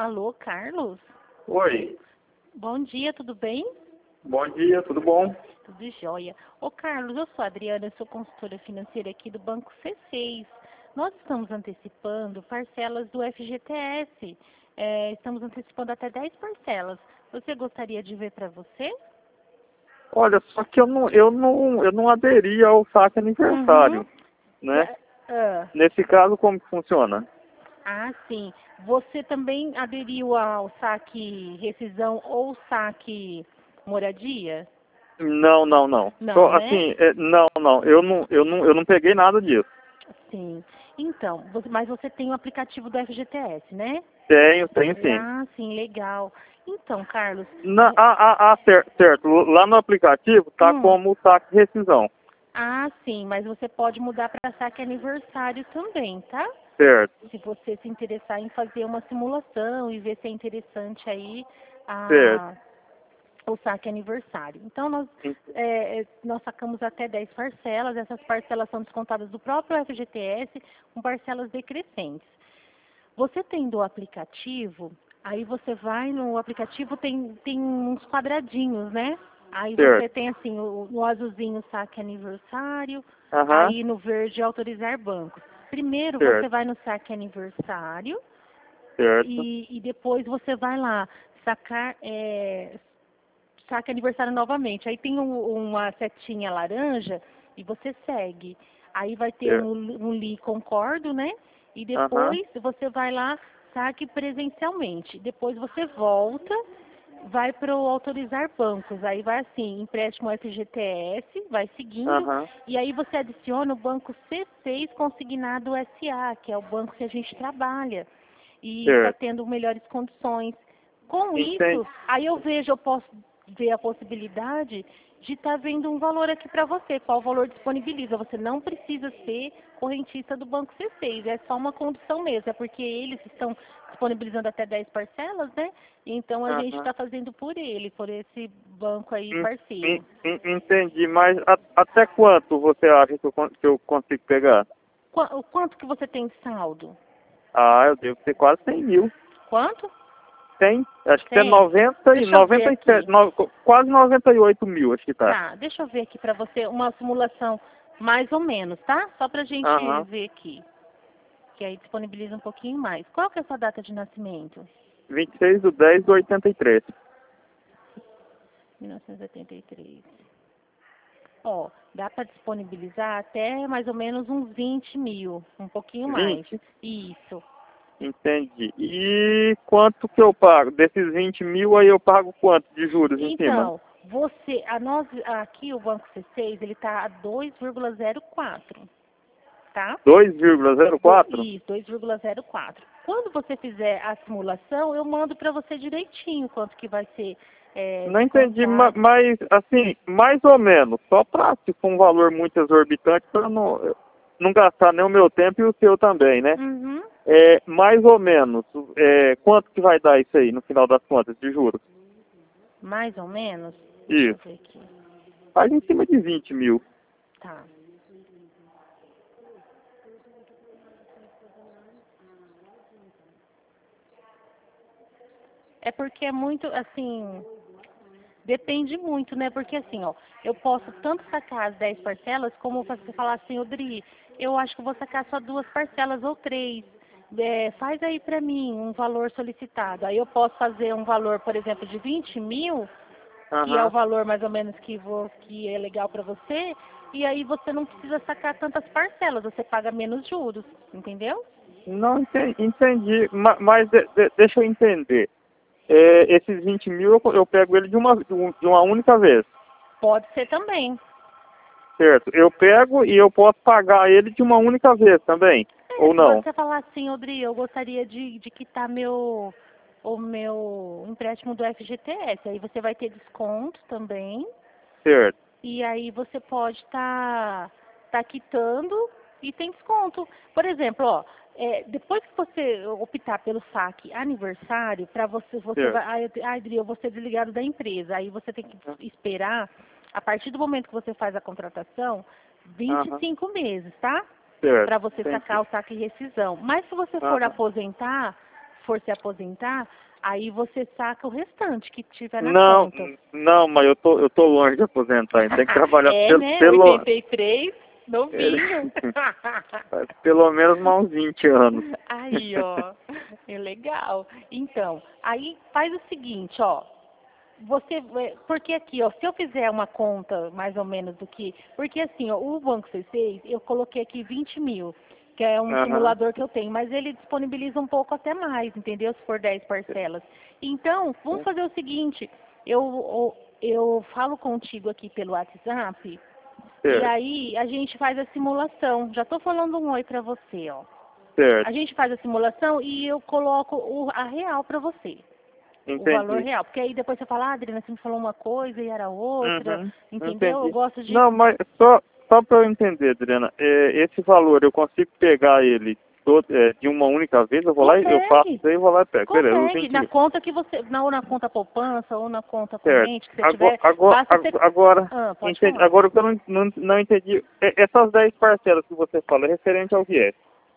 Alô, Carlos? Oi, Bom dia, tudo bem? bom dia, tudo bom? Tudo jóia. Ô, Carlos, eu sou a Adriana, eu sou consultora financeira aqui do Banco C6. Nós estamos antecipando parcelas do FGTS. Estamos antecipando até 10 parcelas. Você gostaria de ver para você? Olha, só que eu não aderi ao saque aniversário, né? Ah, Nesse caso, como que funciona? sim. Você também aderiu ao saque rescisão ou saque moradia? Não, não, não. Não, Só, né? assim, não, eu não peguei nada disso. Sim. Então, mas você tem o aplicativo do FGTS, né? Tenho sim. Ah, sim, legal. Então, Carlos, Certo. Lá no aplicativo tá hum, como saque rescisão. sim, mas você pode mudar para saque aniversário também, tá? Certo, Se você se interessar em fazer uma simulação e ver se é interessante aí certo. a, o saque aniversário. Então, nós sacamos até 10 parcelas, essas parcelas são descontadas do próprio FGTS com parcelas decrescentes. Você tendo o aplicativo, aí você vai no aplicativo, tem uns quadradinhos, né? Aí você Certo. tem assim, no azulzinho saque aniversário, Aham, aí no verde autorizar bancos. Primeiro você certo, vai no saque aniversário certo. e depois você vai lá sacar saque aniversário novamente. Aí tem uma setinha laranja e você segue. Aí vai ter Certo. um li concordo, né? E Aham, depois você vai lá, saque presencialmente. Depois você volta, vai para o autorizar bancos. Aí vai assim, empréstimo FGTS, vai seguindo. aham, E aí você adiciona o banco C6 consignado SA, que é o banco que a gente trabalha. E está certo. tendo melhores condições. Com Entendi. isso, aí eu posso ver a possibilidade de estar vendo um valor aqui para você, qual valor disponibiliza. Você não precisa ser correntista do Banco C6, é só uma condição mesmo, é porque eles estão disponibilizando até 10 parcelas, né? Então a gente Aham. está fazendo por ele, por esse banco aí En- parceiro. Entendi, mas até quanto você acha que eu consigo pegar? O quanto que você tem de saldo? Ah, eu devo ter quase 100 mil. Quanto? Tem, acho que tem Tem? 90 e Deixa eu ver 97, aqui. quase 98 mil, acho que tá. Tá, deixa eu ver aqui para você uma simulação mais ou menos, tá? Só pra gente Aham. ver aqui, que aí disponibiliza um pouquinho mais. Qual que é a sua data de nascimento? 26/10/83. 1983. Ó, dá para disponibilizar até mais ou menos uns 20 mil, um pouquinho mais. 20? Isso. Entendi. E quanto que eu pago? Desses 20 mil aí eu pago quanto de juros em cima? Então, aqui o Banco C6, ele tá a 2,04, tá? 2,04? Isso, 2,04. Quando você fizer a simulação, eu mando para você direitinho quanto que vai ser Não entendi, descontado. mas assim, mais ou menos, só para se for um valor muito exorbitante, para não gastar nem o meu tempo e o seu também, né? Uhum. Mais ou menos, quanto que vai dar isso aí no final das contas de juros? Mais ou menos. Deixa eu Isso, ver aqui. faz em cima de 20 mil. Tá. É porque é muito, assim, depende muito, né? Porque assim, ó, eu posso tanto sacar as 10 parcelas, como você falar assim, Odri, eu acho que eu vou sacar só 2 parcelas ou 3. Faz aí pra mim um valor solicitado. Aí eu posso fazer um valor, por exemplo, de 20 mil, que é o Aham. valor mais ou menos que é legal pra você, e aí você não precisa sacar tantas parcelas, você paga menos juros, entendeu? Não entendi, mas deixa eu entender. Esses 20 mil eu pego ele de uma única vez, Pode ser também. certo? Eu pego e eu posso pagar ele de uma única vez também, ou Se não? você falar assim, Odri, eu gostaria de quitar o meu empréstimo do FGTS, aí você vai ter desconto também, Certo, e aí você pode tá quitando e tem desconto. Por exemplo, ó, depois que você optar pelo saque aniversário, para você certo. vai, Adri, eu vou ser desligado da empresa, aí você tem que esperar, a partir do momento que você faz a contratação, vinte e Aham, cinco meses, tá? certo, Para você sacar entendi. o saque e rescisão. Mas se você for Aham, aposentar, for se aposentar, aí você saca o restante que tiver na Não, conta. não, mas eu tô longe de aposentar, então tem que trabalhar Né? pelo 83, novinho. pelo menos mais uns 20 anos. Aí, ó, é legal. Então, aí faz o seguinte, ó. Porque aqui, ó, se eu fizer uma conta mais ou menos do que, porque assim, ó, o Banco C6, eu coloquei aqui 20 mil, que é um simulador que eu tenho, mas ele disponibiliza um pouco até mais, entendeu? Se for 10 parcelas. Então, vamos fazer o seguinte, eu falo contigo aqui pelo WhatsApp, e Certo, aí a gente faz a simulação. Já tô falando um oi pra você, ó. A certo, gente faz a simulação e eu coloco a real pra você. O valor entendi. real. Porque aí depois você fala, Adriana, você me falou uma coisa e era outra, Uhum, entendeu? Eu entendi. gosto de... Não, mas só para eu entender, Adriana, esse valor eu consigo pegar ele de uma única vez? Eu vou lá e eu faço Consegue, isso aí e vou lá e pego. Beleza, os consegue. 20 Na mil. conta que você... Ou na conta poupança, ou na conta Certo. corrente que você tiver, Agora, basta você... agora, Ah, pode entendi. falar. Agora o que eu não entendi, essas 10 parcelas que você fala, é referente ao que é?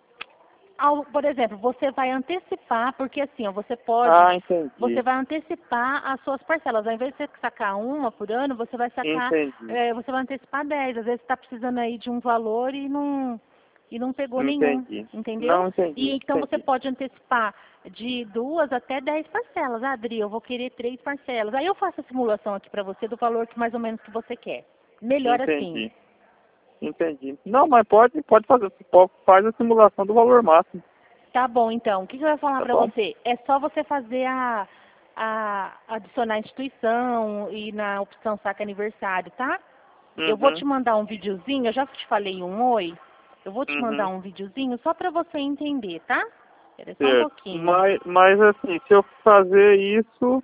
Por exemplo, você vai antecipar, porque assim, ó, você Ah, entendi. vai antecipar as suas parcelas. Ao invés de você sacar uma por ano, você vai sacar, Entendi. você vai antecipar 10. Às vezes você está precisando aí de um valor e não pegou nenhum, Entendi. entendeu? Não, E entendi. então você Entendi. pode antecipar de 2 até 10 parcelas. Ah, Adri, eu vou querer 3 parcelas. Aí eu faço a simulação aqui para você do valor que mais ou menos que você quer. Melhor assim. Entendi. Entendi. Não, mas pode fazer. Faz a simulação do valor máximo. Tá bom, então. O que eu ia falar Tá para bom? você? É só você fazer adicionar a instituição e na opção saque aniversário, tá? Eu vou te Uhum. mandar um videozinho, eu já te falei um oi. Eu vou te mandar Uhum. um videozinho só para você entender, tá? Espera só um Certo. pouquinho. Mas assim, se eu fazer isso,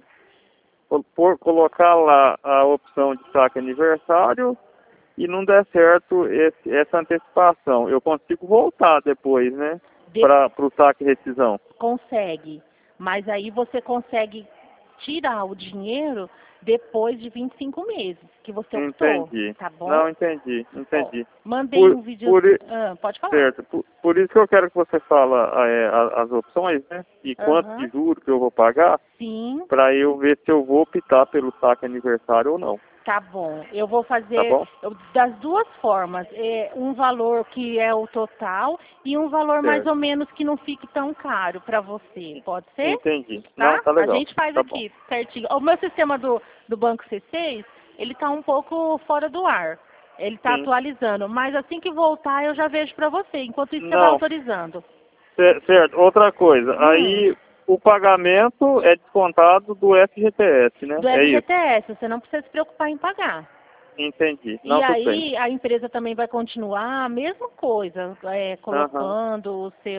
colocar lá a opção de saque aniversário e não der certo essa antecipação, eu consigo voltar depois, né? De- Para o saque e rescisão. Consegue. Mas aí você consegue tirar o dinheiro depois de 25 meses que você optou, Entendi. tá bom? Não, entendi. Ó, Entendi. mandei Por, um vídeo. por, i- Pode falar. certo. Por isso que eu quero que você fala as opções, né? E quanto de Aham. juros que eu vou pagar, Sim, para eu ver se eu vou optar pelo saque aniversário ou não. tá bom. Eu vou Tá fazer bom? das duas formas. Um valor que é o total e um valor mais Certo. ou menos que não fique tão caro para você. Pode ser? Entendi. Não, Tá? tá A legal. gente faz Tá bom. aqui certinho. O meu sistema do Banco C6, ele tá um pouco fora do ar. Ele tá Sim. atualizando. Mas assim que voltar, eu já vejo para você. Enquanto isso, você vai Não, autorizando. certo. Outra coisa. Hum. Aí o pagamento é descontado do FGTS, né? Do É isso. FGTS, você não precisa se preocupar em pagar. Entendi. E Não, tudo bem. aí a empresa também vai continuar a mesma coisa, Aham. colocando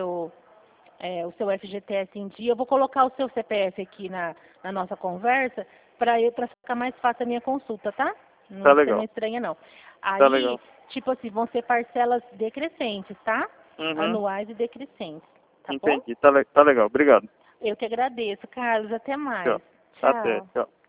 o seu FGTS em dia. Eu vou colocar o seu CPF aqui na nossa conversa para ficar mais fácil a minha consulta, tá? Tá Você não legal. estranha não. Tá Aí, legal. tipo assim, vão ser parcelas decrescentes, tá? Uhum. Anuais e decrescentes, tá bom? Entendi. Tá legal. Obrigado. Eu que agradeço, Carlos. Até Tchau. mais. Até. Tchau. Tchau.